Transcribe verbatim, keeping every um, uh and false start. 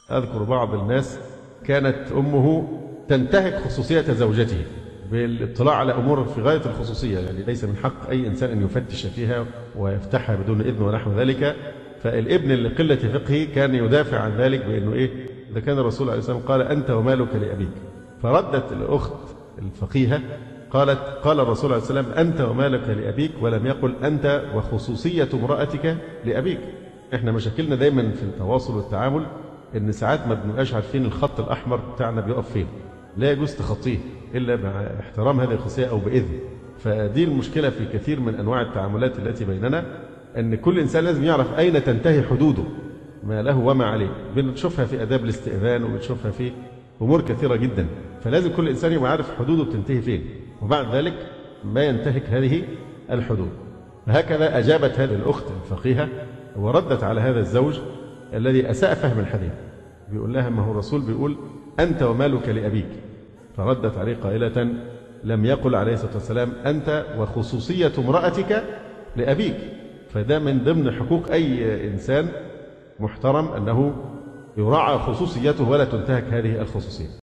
أذكر بعض الناس كانت أمه تنتهك خصوصية زوجته بالاطلاع على أمور في غاية الخصوصية، يعني ليس من حق أي إنسان أن يفتش فيها ويفتحها بدون إذن ونحو ذلك. فالابن لقلة فقهه كان يدافع عن ذلك بأنه إيه، إذا كان الرسول عليه الصلاة والسلام قال أنت ومالك لأبيك، فردت الأخت الفقيهة قالت قال الرسول عليه الصلاة والسلام أنت ومالك لأبيك، ولم يقل أنت وخصوصية امرأتك لأبيك. إحنا مشاكلنا دايما في التواصل والتعامل إن ساعات ما بنبقاش عارفين الخط الأحمر بتاعنا بيقف فين، لا يجوز تخطيه إلا مع احترام هذه الخصوصية أو بإذن. فدي المشكلة في كثير من أنواع التعاملات التي بيننا، أن كل إنسان لازم يعرف أين تنتهي حدوده، ما له وما عليه. بنشوفها في آداب الاستئذان وبنشوفها في أمور كثيرة جدا، فلازم كل إنسان يبقى عارف حدوده بتنتهي فين، وبعد ذلك ما ينتهك هذه الحدود. هكذا أجابت هذه الأخت الفقيهة وردت على هذا الزوج الذي أساء فهم الحديث، بيقول لها ما هو الرسول بيقول أنت ومالك لأبيك، فردت عليه قائلة لم يقل عليه الصلاة والسلام أنت وخصوصية امرأتك لأبيك. فده من ضمن حقوق أي إنسان محترم أنه يراعى خصوصيته ولا تنتهك هذه الخصوصية.